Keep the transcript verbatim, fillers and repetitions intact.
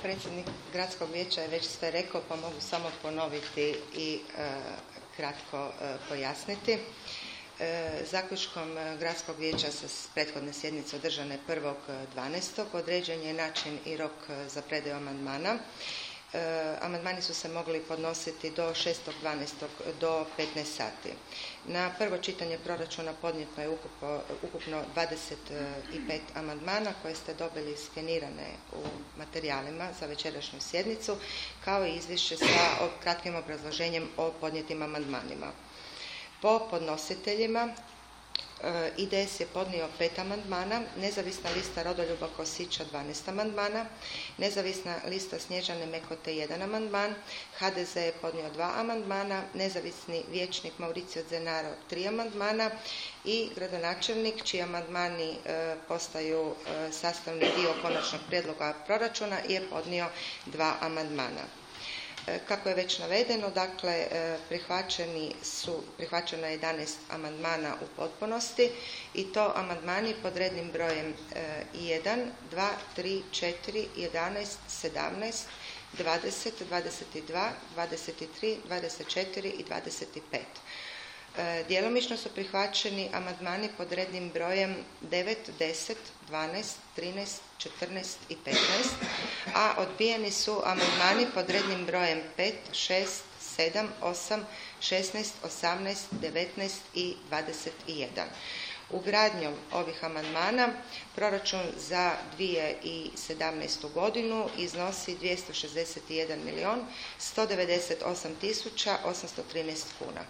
predsjednik Gradskog vijeća je već sve rekao, pa mogu samo ponoviti i e, kratko e, pojasniti. E, zaključkom Gradskog vijeća sa prethodne sjednice održane prvog dvanaestog određen je način i rok za predaju amandmana. E, amandmani su se mogli podnositi do šestog dvanaestog do petnaest sati. Na prvo čitanje proračuna podnijeto je ukupno, ukupno dvadeset pet amandmana koje ste dobili skenirane u materijalima za večerašnju sjednicu, kao i izvješće sa kratkim obrazloženjem o podnijetim amandmanima. Po podnositeljima I D S je podnio pet amandmana, Nezavisna lista Rodoljuba Kosića dvanaest amandmana, Nezavisna lista Snježane Mekote jedan amandman, H D Z je podnio dva amandmana, Nezavisni vijećnik Mauricio Zenaro tri amandmana i gradonačelnik čiji amandmani e, postaju e, sastavni dio konačnog prijedloga proračuna je podnio dva amandmana. Kako je već navedeno, dakle, prihvaćeni su, prihvaćeno je jedanaest amandmana u potpunosti i to amandmani pod rednim brojem jedan, dva, tri, četiri, jedanaest, sedamnaest, dvadeset, dvadeset dva, dvadeset tri, dvadeset četiri i dvadeset pet. Djelomično su prihvaćeni amandmani pod rednim brojem devet, deset, dvanaest, trinaest, četrnaest i petnaest, a odbijeni su amandmani pod rednim brojem pet, šest, sedam, osam, šesnaest, osamnaest, devetnaest i dvadeset jedan. Ugradnjom ovih amandmana proračun za dvije tisuće sedamnaestu godinu iznosi dvjesto šezdeset jedan milijun sto devedeset osam tisuća osamsto trinaest kuna.